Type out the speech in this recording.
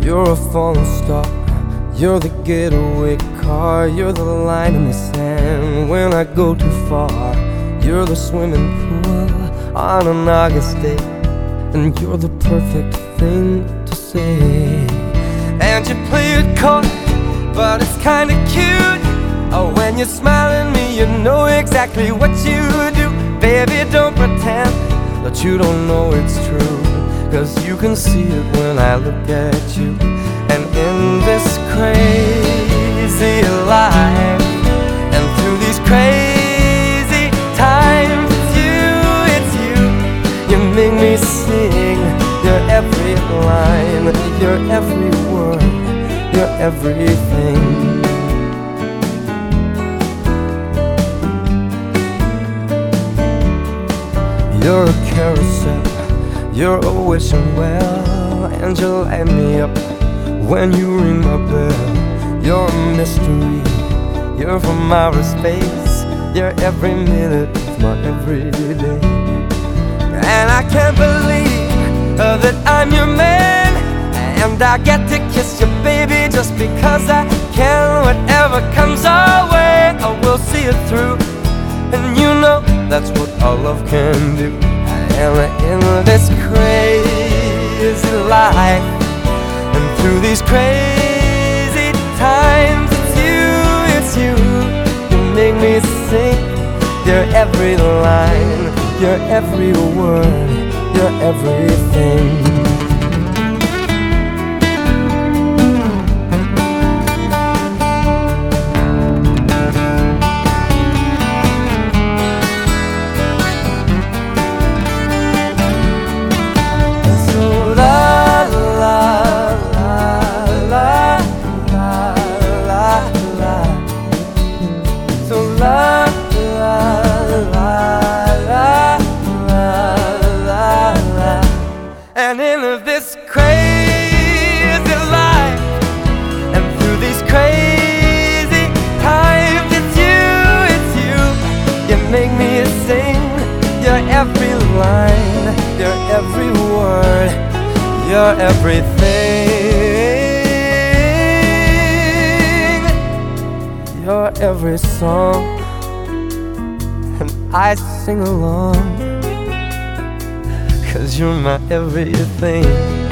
You're a falling star, you're the getaway car, you're the line in the sand when I go too far. You're the swimming pool on an August day, and you're the perfect thing to say. And you play it coy, but it's kinda cute. Oh, when you smile at me, you know exactly what you do. Baby, don't pretend that you don't know it's true, 'cause you can see it when I look at you. And in this crazy life, and through these crazy times, it's you. You make me sing your every line, your every word, your everything. You're a carousel, you're a wishing well, and you light me up when you ring my bell. You're a mystery, you're from outer space, you're every minute of my everyday. And I can't believe that I'm your man, and I get to kiss you, baby, just because I can. Whatever comes our way, I will see it through, and you know that's what our love can do. And in this crazy life, and through these crazy times, it's you. You make me sing your every line, your every word, your everything. And in this crazy life, and through these crazy times, it's you. You make me sing your every line, your every word, your everything, your every song, and I sing along, 'cause you're my everything.